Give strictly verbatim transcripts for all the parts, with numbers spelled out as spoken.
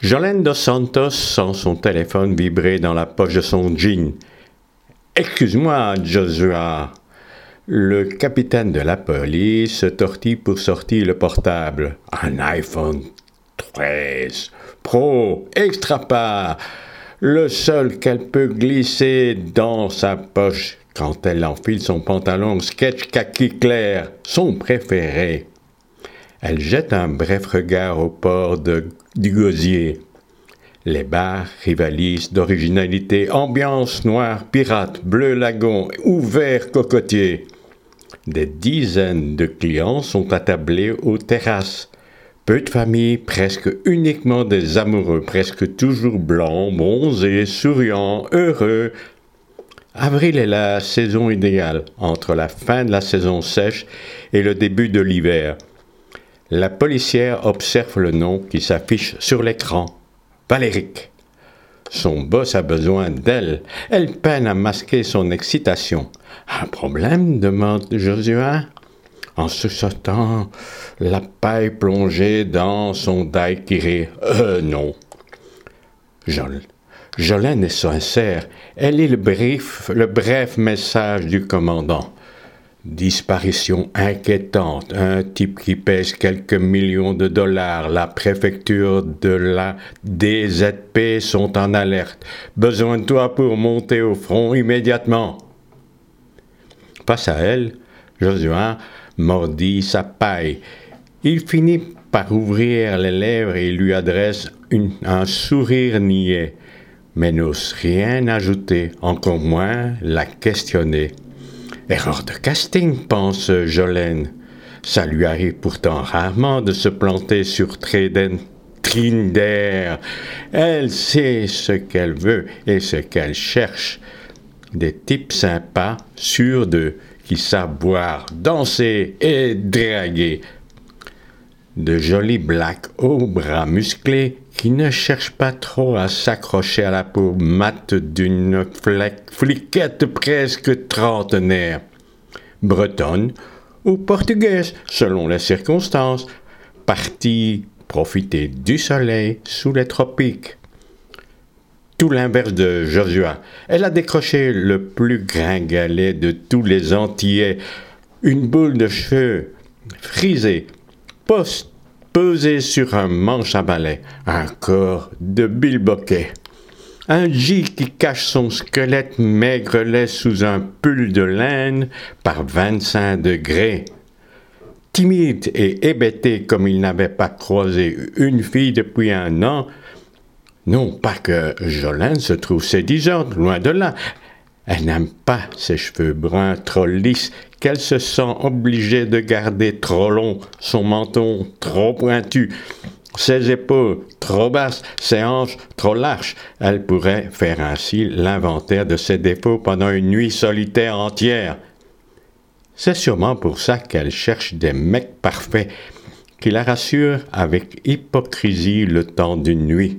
Jolene Dos Santos sent son téléphone vibrer dans la poche de son jean. « Excuse-moi, Joshua. » Le capitaine de la police se tortille pour sortir le portable. Un iPhone treize Pro, extra pas, le seul qu'elle peut glisser dans sa poche quand elle enfile son pantalon sketch kaki clair, son préféré. Elle jette un bref regard au port de, du Gosier. Les bars rivalisent d'originalité, ambiance noire, pirate, bleu lagon, ouvert cocotier. Des dizaines de clients sont attablés aux terrasses. Peu de familles, presque uniquement des amoureux, presque toujours blancs, bronzés, souriants, heureux. Avril est la saison idéale, entre la fin de la saison sèche et le début de l'hiver. La policière observe le nom qui s'affiche sur l'écran. Valéric. Son boss a besoin d'elle. Elle peine à masquer son excitation. Un problème, demande Joshua, en suçant la paille plongée dans son daiquiri. Euh, non. Jol- Jolene est sincère. Elle lit le brief, le bref message du commandant. Disparition inquiétante. Un type qui pèse quelques millions de dollars. La préfecture de la D Z P sont en alerte. Besoin de toi pour monter au front immédiatement. Face à elle, Joshua mordit sa paille. Il finit par ouvrir les lèvres et lui adresse une, un sourire niais, mais n'ose rien ajouter, encore moins la questionner. Erreur de casting, pense Jolene. Ça lui arrive pourtant rarement de se planter sur Trinder. Elle sait ce qu'elle veut et ce qu'elle cherche. Des types sympas, sûrs d'eux, qui savent boire, danser et draguer. De jolis blacks aux bras musclés qui ne cherchent pas trop à s'accrocher à la peau mate d'une fliquette presque trentenaire. Bretonne ou portugaise, selon les circonstances, partie profiter du soleil sous les tropiques. Tout l'inverse de Joshua. Elle a décroché le plus gringalet de tous les Antillais, une boule de cheveux frisée, poste, pesée sur un manche à balai, un corps de bilboquet. Un J qui cache son squelette maigrelet sous un pull de laine par vingt-cinq degrés. Timide et hébété comme il n'avait pas croisé une fille depuis un an, non pas que Jolene se trouve séduisante, loin de là. Elle n'aime pas ses cheveux bruns trop lisses, qu'elle se sent obligée de garder trop longs, son menton trop pointu, ses épaules trop basses, ses hanches trop larges. Elle pourrait faire ainsi l'inventaire de ses défauts pendant une nuit solitaire entière. C'est sûrement pour ça qu'elle cherche des mecs parfaits, qui la rassurent avec hypocrisie le temps d'une nuit.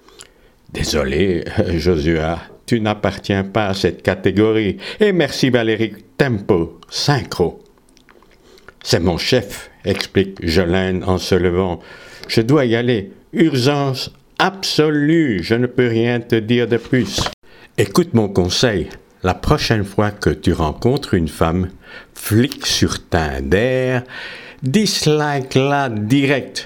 Désolé, Joshua, tu n'appartiens pas à cette catégorie. Et merci Valérie, tempo, synchro. C'est mon chef, explique Jolene en se levant. Je dois y aller. Urgence absolue, je ne peux rien te dire de plus. Écoute mon conseil. La prochaine fois que tu rencontres une femme, flic sur Tinder, dislike-la direct.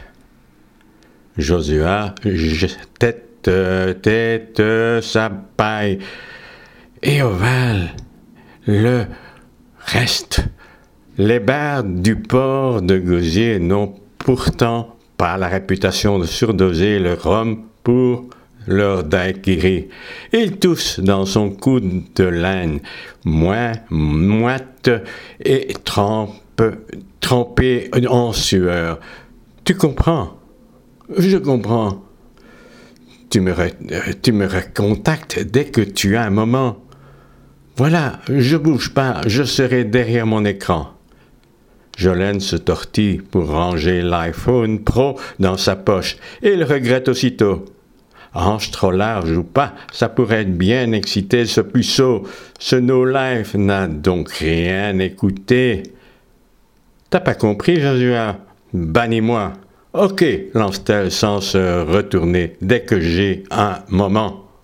Joshua tête tête sa paille et ovale le reste. Les bars du port de Gosier n'ont pourtant pas la réputation de surdoser le rhum pour leur daiquiri. Il tousse dans son coude de laine, moins moite et trempe, trempé en sueur. Tu comprends? Je comprends. Tu me, re, tu me recontactes dès que tu as un moment. Voilà, je bouge pas, je serai derrière mon écran. Jolene se tortille pour ranger l'iPhone Pro dans sa poche et il regrette aussitôt. Hanche trop large ou pas, ça pourrait être bien excité ce puceau. Ce no-life n'a donc rien écouté. T'as pas compris, Joshua? Bannis-moi. Ok, lance-t-elle sans se retourner dès que j'ai un moment.